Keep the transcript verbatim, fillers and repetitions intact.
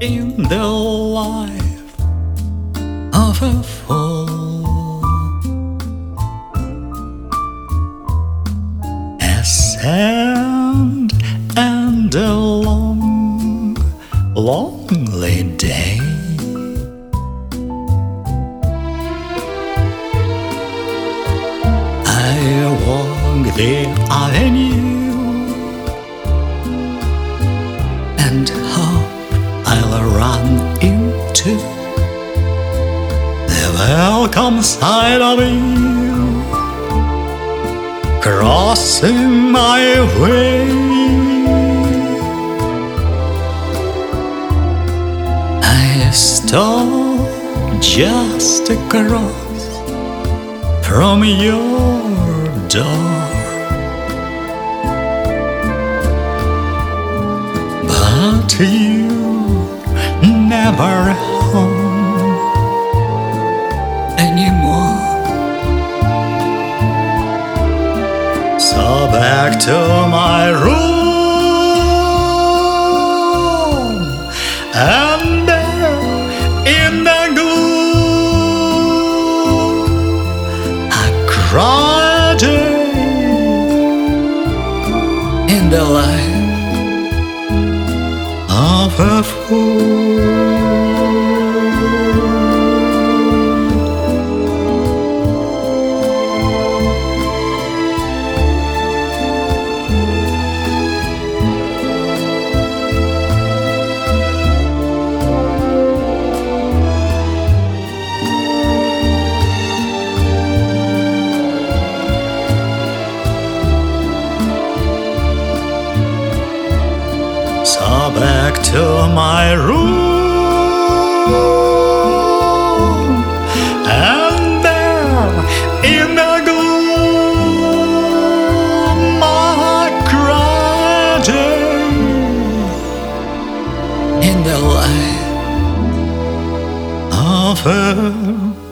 in the life of a fool, a sad and a long, lonely day. I walk the avenue and hope I'll run into the welcome side of you, crossing my way. I stole just across from your door, but you never home anymore. So back to my room, and there in the gloom I cried in the life of a fool. So back to my room, and there in the gloom I cried in the light of a